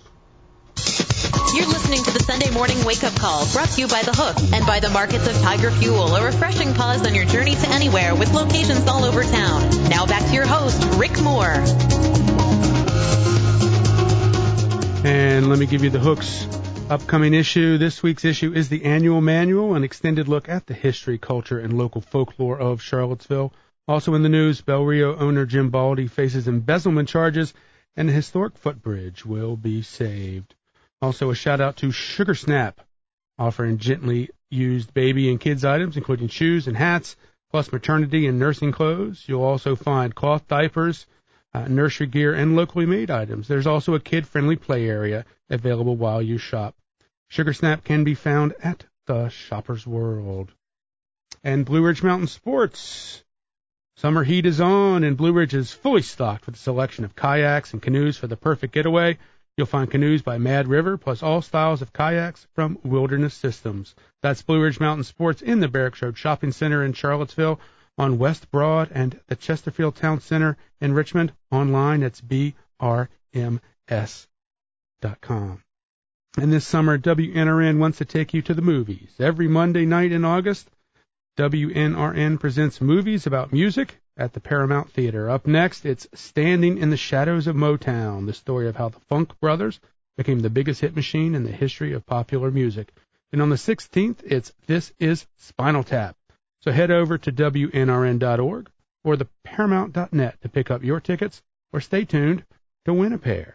You're listening to the Sunday Morning Wake Up Call, brought to you by The Hook and by the markets of Tiger Fuel, a refreshing pause on your journey to anywhere with locations all over town. Now back to your host, Rick Moore. And let me give you the Hook's Upcoming issue, this week's issue is the annual manual, an extended look at the history, culture, and local folklore of Charlottesville. Also in the news, Bel Rio owner Jim Baldy faces embezzlement charges, and the historic footbridge will be saved. Also a shout-out to Sugar Snap, offering gently used baby and kids items, including shoes and hats, plus maternity and nursing clothes. You'll also find cloth diapers, uh, nursery gear, and locally made items. There's also a kid-friendly play area available while you shop. Sugar Snap can be found at the Shoppers World. And Blue Ridge Mountain Sports. Summer heat is on, and Blue Ridge is fully stocked with a selection of kayaks and canoes for the perfect getaway. You'll find canoes by Mad River, plus all styles of kayaks from Wilderness Systems. That's Blue Ridge Mountain Sports in the Barracks Road Shopping Center in Charlottesville, on West Broad, and the Chesterfield Town Center in Richmond. Online, it's b r m s dot com. And this summer, W N R N wants to take you to the movies. Every Monday night in August, W N R N presents movies about music at the Paramount Theater. Up next, it's Standing in the Shadows of Motown, the story of how the Funk Brothers became the biggest hit machine in the history of popular music. And on the sixteenth, it's This Is Spinal Tap. So head over to W N R N dot org or the paramount dot net to pick up your tickets, or stay tuned to win a pair.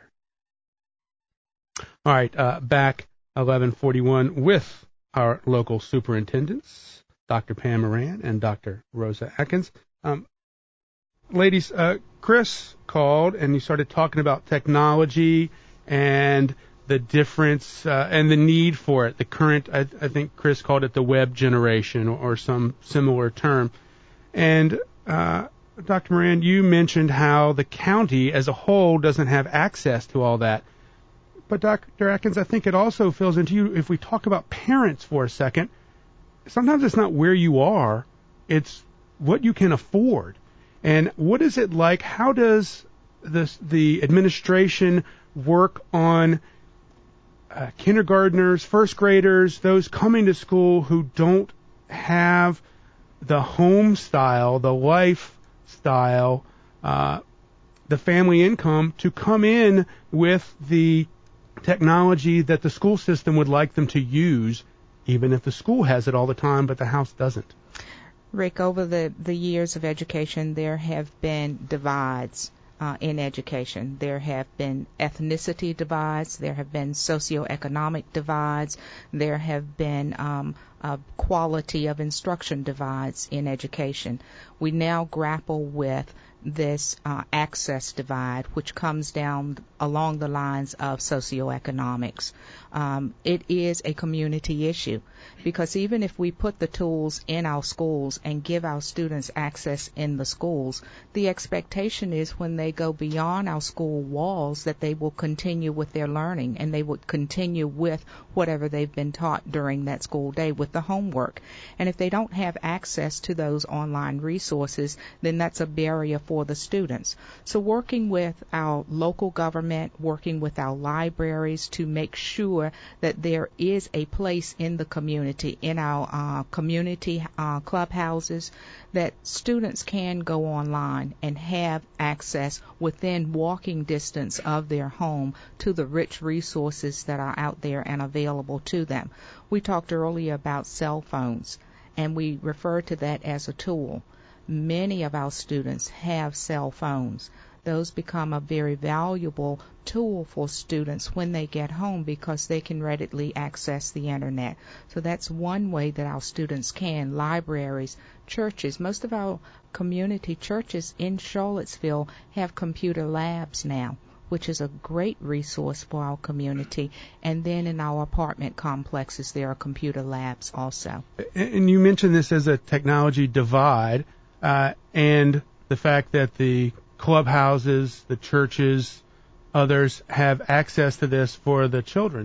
All right, uh, back eleven forty-one with our local superintendents, Doctor Pam Moran and Doctor Rosa Atkins. Um, ladies, uh, Chris called and he started talking about technology and the difference uh, and the need for it. The current, I, I think Chris called it the web generation, or, or some similar term. And uh, Doctor Moran, you mentioned how the county as a whole doesn't have access to all that. But Doctor Atkins, I think it also fills into you, if we talk about parents for a second, sometimes it's not where you are, it's what you can afford. And what is it like? How does this, the administration work on uh, kindergartners, first graders, those coming to school who don't have the home style, the lifestyle, uh, the family income to come in with the technology that the school system would like them to use, even if the school has it all the time, but the house doesn't? Rick, over the, the years of education, there have been divides uh, in education. There have been ethnicity divides. There have been socioeconomic divides. There have been um, uh, quality of instruction divides in education. We now grapple with this uh, access divide, which comes down along the lines of socioeconomics. Um, it is a community issue, because even if we put the tools in our schools and give our students access in the schools, the expectation is when they go beyond our school walls that they will continue with their learning, and they would continue with whatever they've been taught during that school day with the homework. And if they don't have access to those online resources, then that's a barrier for the students. So working with our local government, working with our libraries to make sure that there is a place in the community, in our uh, community uh, clubhouses, that students can go online and have access within walking distance of their home to the rich resources that are out there and available to them. We talked earlier about cell phones, and we refer to that as a tool. Many of our students have cell phones. Those become a very valuable tool for students when they get home, because they can readily access the internet. So that's one way that our students can. Libraries, churches, most of our community churches in Charlottesville have computer labs now, which is a great resource for our community. And then in our apartment complexes, there are computer labs also. And you mentioned this as a technology divide, uh, and the fact that the clubhouses, the churches, others have access to this for the children.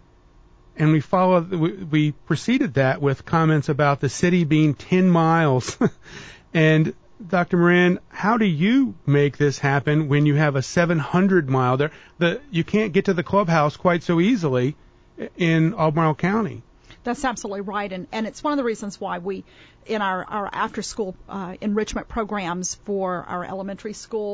And we followed, we, we preceded that with comments about the city being ten miles. And Doctor Moran, how do you make this happen when you have a seven hundred mile there? The, you can't get to the clubhouse quite so easily in Albemarle County. That's absolutely right, and, and it's one of the reasons why we, in our, our after-school uh, enrichment programs for our elementary schools,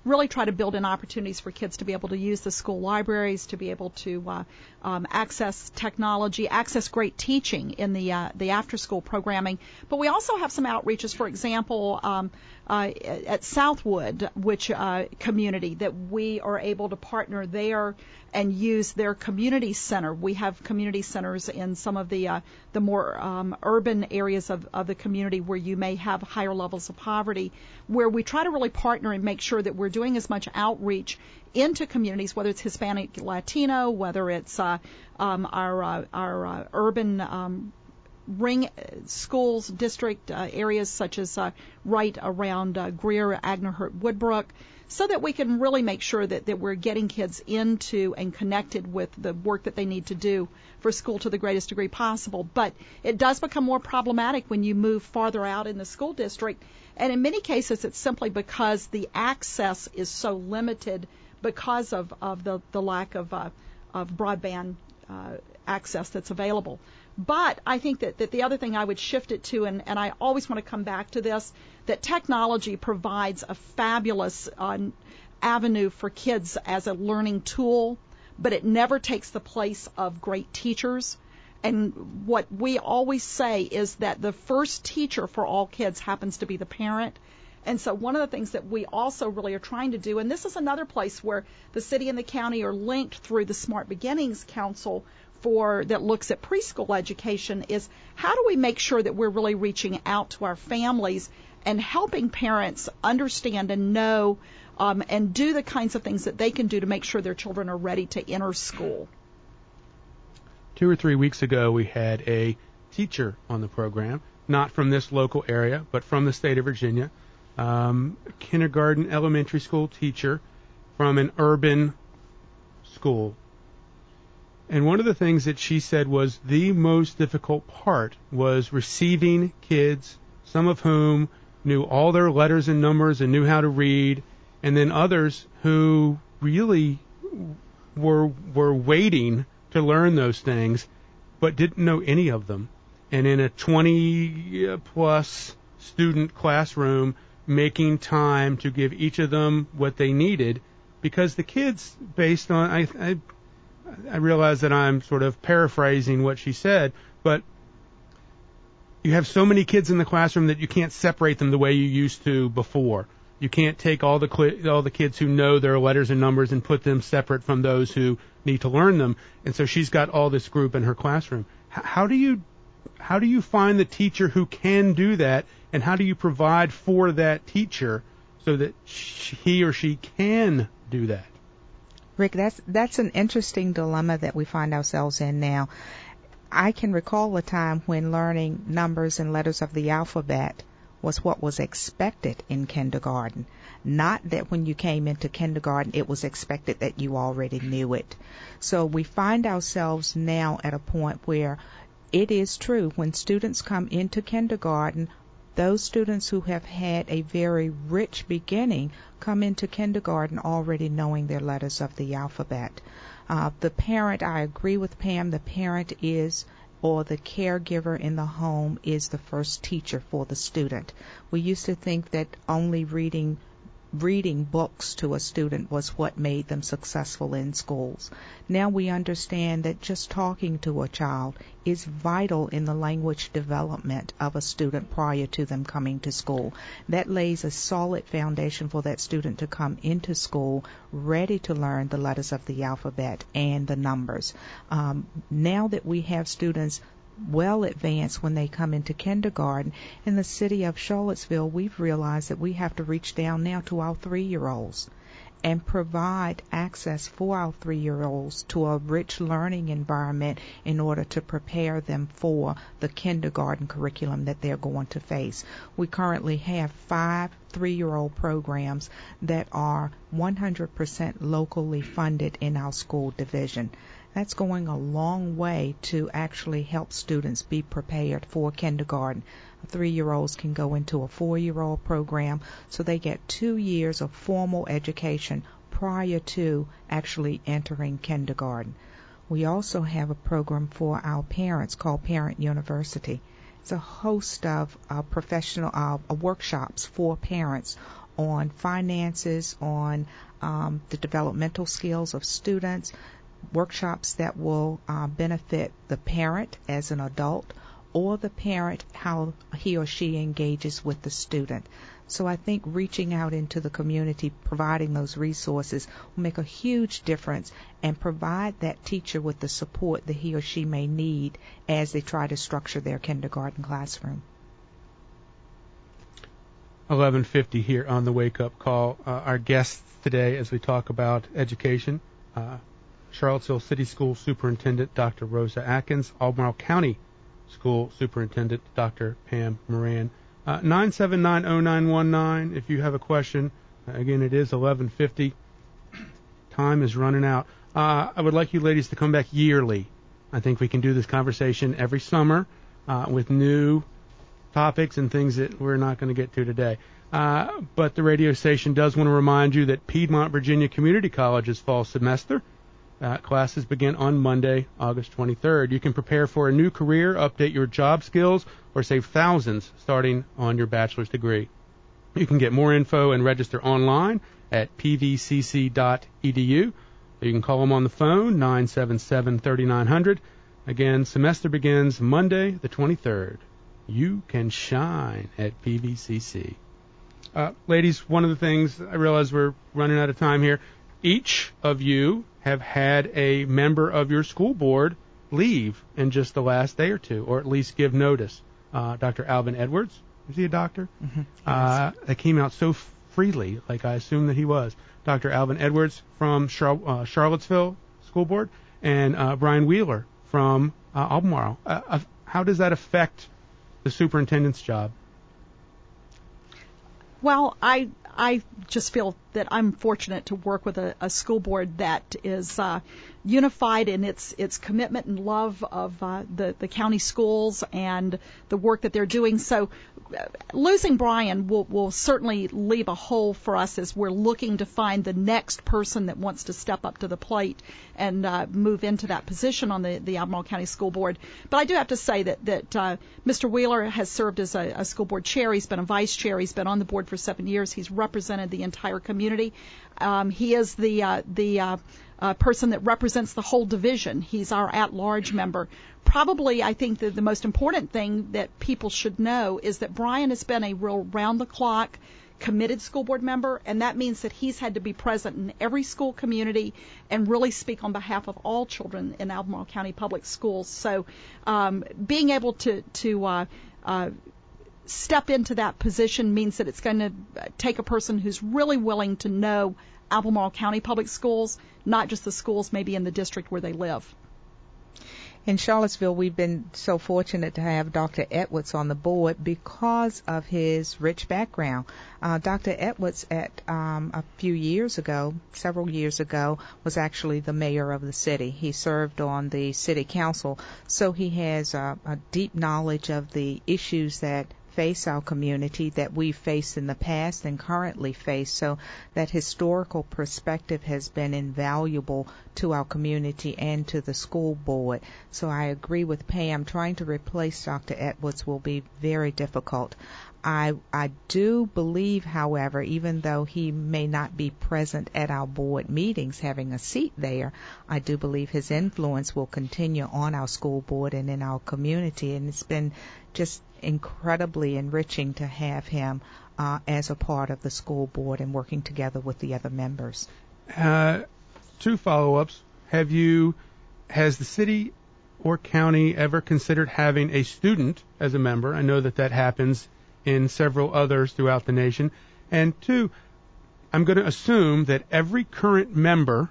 really try to build in opportunities for kids to be able to use the school libraries, to be able to uh, um, access technology, access great teaching in the uh, the after-school programming. But we also have some outreaches, for example, um, uh, at Southwood, which uh, community that we are able to partner there and use their community center. We have community centers in some of the uh, the more um, urban areas of, of the community where you may have higher levels of poverty, where we try to really partner and make sure that we're doing as much outreach into communities, whether it's Hispanic, Latino, whether it's uh, um, our uh, our uh, urban um, ring schools district uh, areas such as uh, right around uh, Greer, Agnerhurt, Woodbrook, so that we can really make sure that, that we're getting kids into and connected with the work that they need to do for school to the greatest degree possible. But it does become more problematic when you move farther out in the school district, and in many cases it's simply because the access is so limited because of, of the, the lack of, uh, of broadband uh, access that's available. But I think that, that the other thing I would shift it to, and, and I always want to come back to this, that technology provides a fabulous uh, avenue for kids as a learning tool, but it never takes the place of great teachers. And what we always say is that the first teacher for all kids happens to be the parent. And so one of the things that we also really are trying to do, and this is another place where the city and the county are linked through the Smart Beginnings Council for that looks at preschool education, is how do we make sure that we're really reaching out to our families and helping parents understand and know um, and do the kinds of things that they can do to make sure their children are ready to enter school. Two or three weeks ago, we had a teacher on the program, not from this local area, but from the state of Virginia, um, a kindergarten, elementary school teacher from an urban school. And one of the things that she said was the most difficult part was receiving kids, some of whom knew all their letters and numbers and knew how to read, and then others who really were were waiting to learn those things but didn't know any of them. And in a twenty plus student classroom, making time to give each of them what they needed, because the kids, based on I, I I realize that I'm sort of paraphrasing what she said, but you have so many kids in the classroom that you can't separate them the way you used to before. You can't take all the cl- all the kids who know their letters and numbers and put them separate from those who need to learn them. And so she's got all this group in her classroom. H- how do you how do you find the teacher who can do that, and how do you provide for that teacher so that she, he or she can do that? Rick, that's that's an interesting dilemma that we find ourselves in now. I can recall a time when learning numbers and letters of the alphabet was what was expected in kindergarten. Not that when you came into kindergarten it was expected that you already knew it. So we find ourselves now at a point where it is true when students come into kindergarten, those students who have had a very rich beginning come into kindergarten already knowing their letters of the alphabet. Uh, the parent, I agree with Pam, the parent is, or the caregiver in the home is the first teacher for the student. We used to think that only reading reading books to a student was what made them successful in schools. Now we understand that just talking to a child is vital in the language development of a student prior to them coming to school. That lays a solid foundation for that student to come into school ready to learn the letters of the alphabet and the numbers. Um, now that we have students well advanced when they come into kindergarten, in the city of Charlottesville, we've realized that we have to reach down now to our three-year-olds and provide access for our three-year-olds to a rich learning environment in order to prepare them for the kindergarten curriculum that they're going to face. We currently have five three-year-old programs that are one hundred percent locally funded in our school division. That's going a long way to actually help students be prepared for kindergarten. Three-year-olds can go into a four-year-old program, so they get two years of formal education prior to actually entering kindergarten. We also have a program for our parents called Parent University. It's a host of uh, professional uh, workshops for parents on finances, on um, the developmental skills of students, workshops that will uh, benefit the parent as an adult, or the parent, how he or she engages with the student. So I think reaching out into the community, providing those resources will make a huge difference and provide that teacher with the support that he or she may need as they try to structure their kindergarten classroom. eleven fifty here on the Wake Up Call. Uh, our guests today, as we talk about education, uh, Charlottesville City School Superintendent Doctor Rosa Atkins, Albemarle County School Superintendent Doctor Pam Moran. Uh, nine seven nine oh nine one nine if you have a question. Uh, again, it is eleven fifty. Time is running out. Uh, I would like you ladies to come back yearly. I think we can do this conversation every summer uh, with new topics and things that we're not going to get to today. Uh, but the radio station does want to remind you that Piedmont Virginia Community College's fall semester Uh, classes begin on Monday, August twenty-third. You can prepare for a new career, update your job skills, or save thousands starting on your bachelor's degree. You can get more info and register online at p v c c dot e d u. You can call them on the phone, nine seven seven, three nine zero zero. Again, semester begins Monday, the twenty-third. You can shine at P V C C. Uh, ladies, one of the things, I realize we're running out of time here. Each of you have had a member of your school board leave in just the last day or two, or at least give notice. Uh, Doctor Alvin Edwards, is he a doctor? Mm-hmm. Uh, that came out so freely, like I assumed that he was. Doctor Alvin Edwards from Char- uh, Charlottesville School Board, and uh, Brian Wheeler from uh, Albemarle. Uh, uh, how does that affect the superintendent's job? Well, I I just feel that I'm fortunate to work with a, a school board that is uh, unified in its its commitment and love of uh, the the county schools and the work that they're doing. So uh, losing Brian will will certainly leave a hole for us as we're looking to find the next person that wants to step up to the plate and uh, move into that position on the the Albemarle County School Board. But I do have to say that that uh, Mister Wheeler has served as a, a school board chair. He's been a vice chair. He's been on the board for seven years. He's represented the entire community. Um, he is the uh, the uh, uh, person that represents the whole division. He's our at-large member. Probably, I think that the most important thing that people should know is that Brian has been a real round-the-clock, committed school board member, and that means that he's had to be present in every school community and really speak on behalf of all children in Albemarle County Public Schools. So um, being able to, to uh, uh, step into that position means that it's going to take a person who's really willing to know Albemarle County Public Schools, not just the schools maybe in the district where they live. In Charlottesville, we've been so fortunate to have Doctor Edwards on the board because of his rich background. Uh, Doctor Edwards, at um, a few years ago, several years ago, was actually the mayor of the city. He served on the city council, so he has uh, a deep knowledge of the issues that face our community that we've faced in the past and currently face. So that historical perspective has been invaluable to our community and to the school board. So I agree with Pam. Trying to replace Doctor Edwards will be very difficult. I I do believe, however, even though he may not be present at our board meetings having a seat there, I do believe his influence will continue on our school board and in our community. And it's been just incredibly enriching to have him uh, as a part of the school board and working together with the other members. Uh, two follow-ups. Have you, has the city or county ever considered having a student as a member? I know that that happens in several others throughout the nation. And two, I'm going to assume that every current member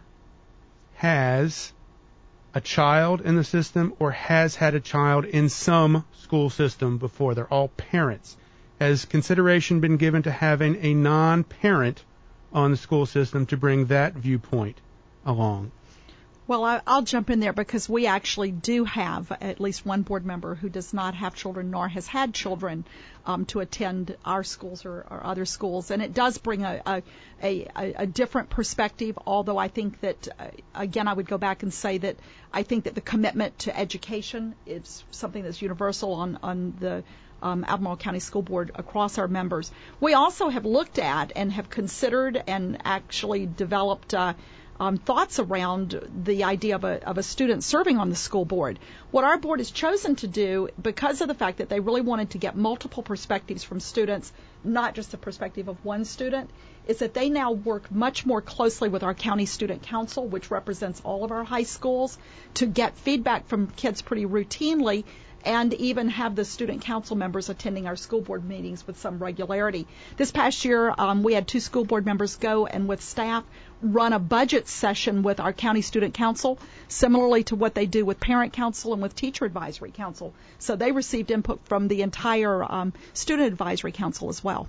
has a child in the system or has had a child in some school system before. They're all parents. Has consideration been given to having a non-parent on the school system to bring that viewpoint along? Well, I, I'll jump in there because we actually do have at least one board member who does not have children nor has had children um, to attend our schools or, or other schools. And it does bring a, a, a, a different perspective, although I think that, uh, again, I would go back and say that I think that the commitment to education is something that's universal on, on the um, Albemarle County School Board across our members. We also have looked at and have considered and actually developed uh, um, thoughts around the idea of a, of a student serving on the school board. What our board has chosen to do, because of the fact that they really wanted to get multiple perspectives from students, not just the perspective of one student, is that they now work much more closely with our county student council, which represents all of our high schools, to get feedback from kids pretty routinely, and even have the student council members attending our school board meetings with some regularity. This past year, um, we had two school board members go and with staff run a budget session with our county student council, similarly to what they do with parent council and with teacher advisory council. So they received input from the entire um, student advisory council as well.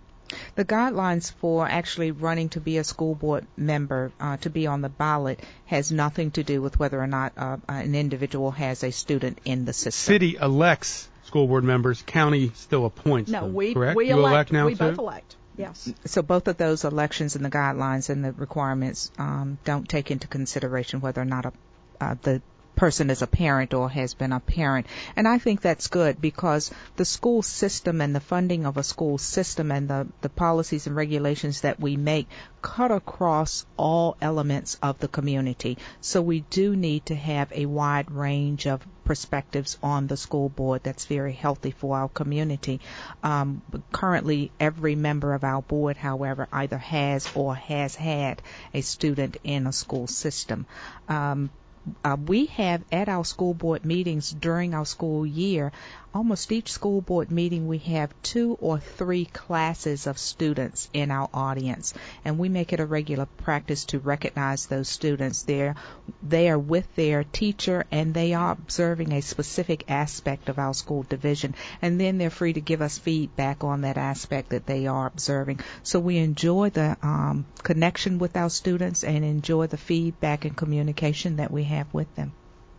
The guidelines for actually running to be a school board member, uh, to be on the ballot, has nothing to do with whether or not uh, an individual has a student in the system. City elects school board members. County still appoints no, them, we, correct? we you elect, elect now, we too? both elect. Yes. So both of those elections and the guidelines and the requirements um, don't take into consideration whether or not a, uh, the person is a parent or has been a parent. And I think that's good, because the school system and the funding of a school system and the, the policies and regulations that we make cut across all elements of the community. So we do need to have a wide range of perspectives on the school board that's very healthy for our community. Um, currently, every member of our board, however, either has or has had a student in a school system. Um, Uh, we have at our school board meetings during our school year, almost each school board meeting we have two or three classes of students in our audience, and we make it a regular practice to recognize those students. They're, they are with their teacher and they are observing a specific aspect of our school division, and then they're free to give us feedback on that aspect that they are observing. So we enjoy the um, connection with our students and enjoy the feedback and communication that we have with them.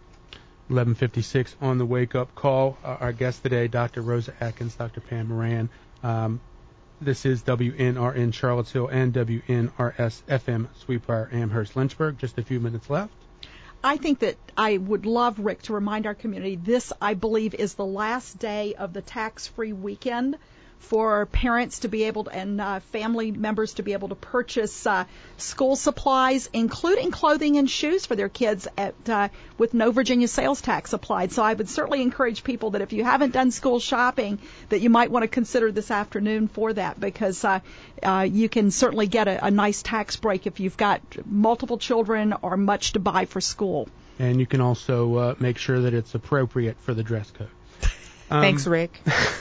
eleven fifty-six on the wake-up call. Uh, our guest today, Doctor Rosa Atkins, Doctor Pam Moran. Um, this is W N R N Charlottesville and W N R S F M Sweetbriar Amherst Lynchburg. Just a few minutes left. I think that I would love, Rick, to remind our community this, I believe, is the last day of the tax-free weekend for parents to be able to, and uh, family members to be able to purchase uh, school supplies, including clothing and shoes for their kids at uh, with no Virginia sales tax applied. So I would certainly encourage people that if you haven't done school shopping, that you might want to consider this afternoon for that, because uh, uh, you can certainly get a, a nice tax break if you've got multiple children or much to buy for school. And you can also uh, make sure that it's appropriate for the dress code. Um, Thanks, Rick.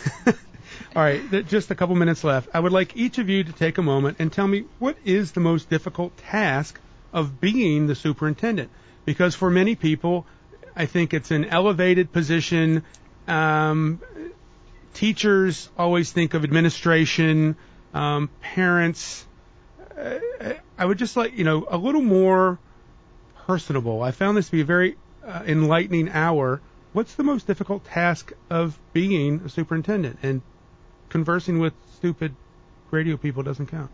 All right, th- just a couple minutes left. I would like each of you to take a moment and tell me, what is the most difficult task of being the superintendent? Because for many people, I think it's an elevated position. Um, teachers always think of administration, um, parents. Uh, I would just like, you know, a little more personable. I found this to be a very uh, enlightening hour. What's the most difficult task of being a superintendent? And conversing with stupid radio people doesn't count.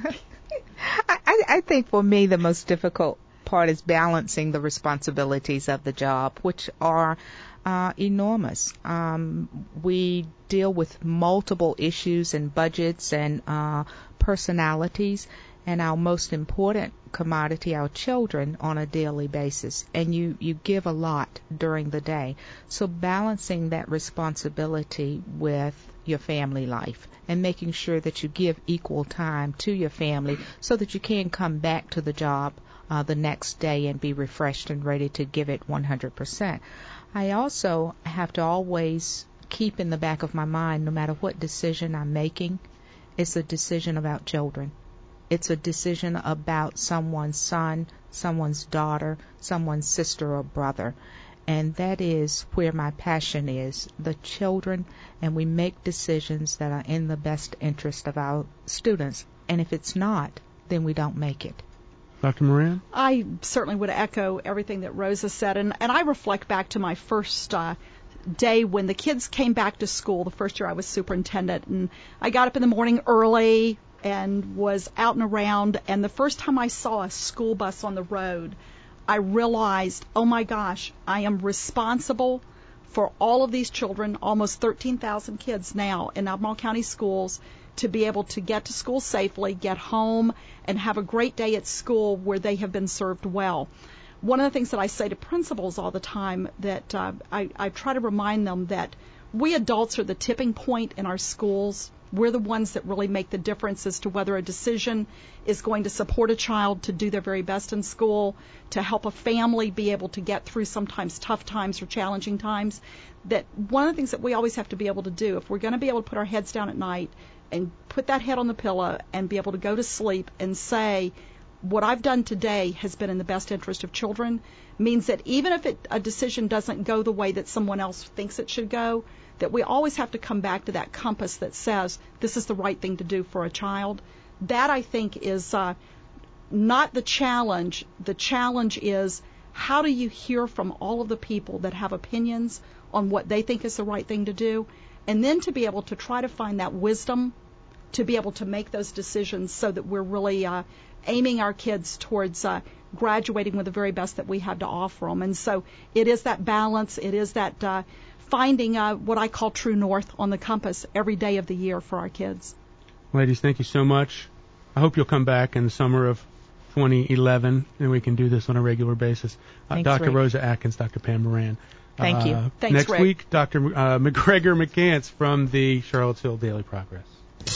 I, I think for me the most difficult part is balancing the responsibilities of the job, which are uh, enormous. Um, we deal with multiple issues and budgets and uh, personalities, and our most important commodity, our children, on a daily basis. And you, you give a lot during the day. So balancing that responsibility with your family life and making sure that you give equal time to your family so that you can come back to the job uh, the next day and be refreshed and ready to give it one hundred percent. I also have to always keep in the back of my mind, no matter what decision I'm making, it's a decision about children. It's a decision about someone's son, someone's daughter, someone's sister or brother. And that is where my passion is, the children, and we make decisions that are in the best interest of our students. And if it's not, then we don't make it. Doctor Moran? I certainly would echo everything that Rosa said, and, and I reflect back to my first uh, day when the kids came back to school, the first year I was superintendent, and I got up in the morning early and was out and around, and the first time I saw a school bus on the road, I realized, oh my gosh, I am responsible for all of these children, almost thirteen thousand kids now in Albemarle County schools, to be able to get to school safely, get home, and have a great day at school where they have been served well. One of the things that I say to principals all the time, that uh, I, I try to remind them that we adults are the tipping point in our schools. We're the ones that really make the difference as to whether a decision is going to support a child to do their very best in school, to help a family be able to get through sometimes tough times or challenging times. That one of the things that we always have to be able to do, if we're going to be able to put our heads down at night and put that head on the pillow and be able to go to sleep and say, what I've done today has been in the best interest of children, means that even if it, a decision doesn't go the way that someone else thinks it should go, that we always have to come back to that compass that says this is the right thing to do for a child. That, I think, is uh, not the challenge. The challenge is, how do you hear from all of the people that have opinions on what they think is the right thing to do, and then to be able to try to find that wisdom to be able to make those decisions so that we're really uh, aiming our kids towards uh, graduating with the very best that we have to offer them. And so it is that balance. It is that uh, finding uh, what I call true north on the compass every day of the year for our kids. Ladies, thank you so much. I hope you'll come back in the summer of twenty eleven, and we can do this on a regular basis. Uh, Thanks, Doctor Rick. Rosa Atkins, Doctor Pam Moran. Thank you. Uh, Thanks, next Rick. week, Doctor Uh, McGregor McCants from the Charlottesville Daily Progress.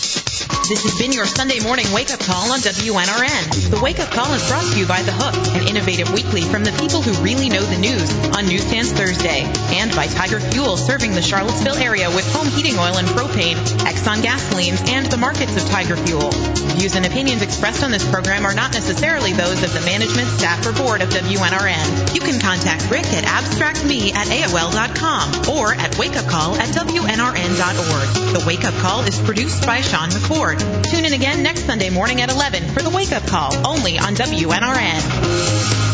This has been your Sunday morning wake-up call on W N R N. The wake-up call is brought to you by The Hook, an innovative weekly from the people who really know the news, on Newsstands Thursday, and by Tiger Fuel, serving the Charlottesville area with home heating oil and propane, Exxon gasolines, and the markets of Tiger Fuel. Views and opinions expressed on this program are not necessarily those of the management, staff, or board of W N R N. You can contact Rick at abstractme at A O L dot com or at wakeupcall at W N R N dot org. The wake-up call is produced by Sean McCord. Tune in again next Sunday morning at eleven for the wake-up call, only on W N R N.